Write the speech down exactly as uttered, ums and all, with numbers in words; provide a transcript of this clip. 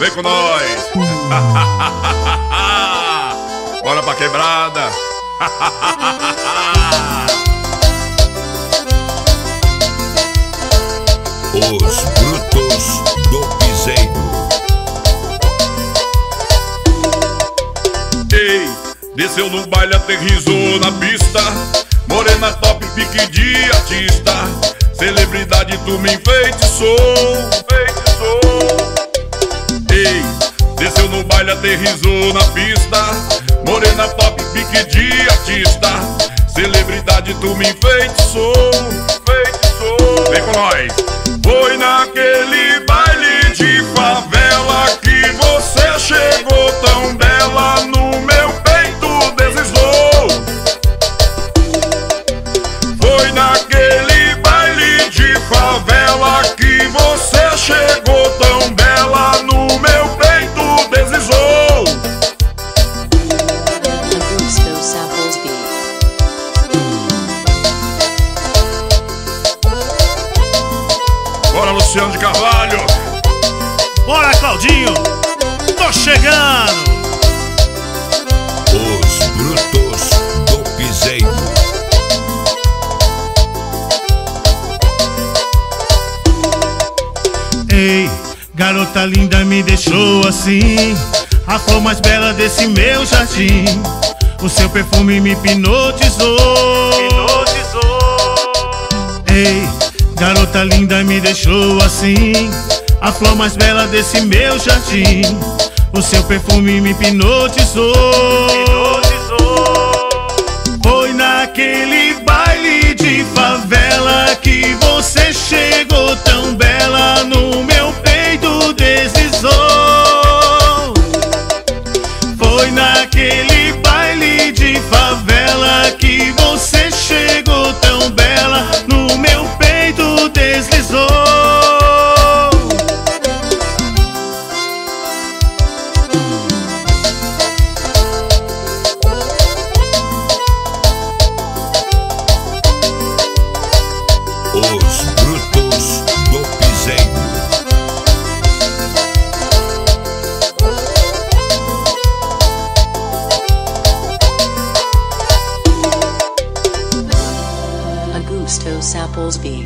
Vem com nós. Bora pra quebrada. Os brutos do piseiro. Ei, desceu no baile, aterrissou na pista. Morena top, pique de artista. Celebridade, tu me enfeitiçou, enfeitiçou. Ei, desceu no baile, aterrissou na pista. Morena top, pique de artista. Celebridade, tu me enfeitiçou, enfeitiçou. Vem com nós. Foi naquele baile de favela que você chegou tão bela, no meu peito deslizou. Foi naquele baile de favela que você chegou tão bela, no meu peito deslizou. Augusto Samples Beat. Bora, Luciano de Carvalho. Bora, Claudinho, tô chegando. Os brutos do piseiro. Ei, garota linda, me deixou assim, a flor mais bela desse meu jardim. O seu perfume me hipnotizou, hipnotizou. Ei, garota linda, me deixou assim, a flor mais bela desse meu jardim. O seu perfume me hipnotizou, hipnotizou. Foi naquele baile de favela que você chegou tão bela, no meu peito deslizou. Foi naquele baile de favela que você chegou tão bela, no meu peito deslizou. Os brutos do piseiro. Augusto Samples Beat.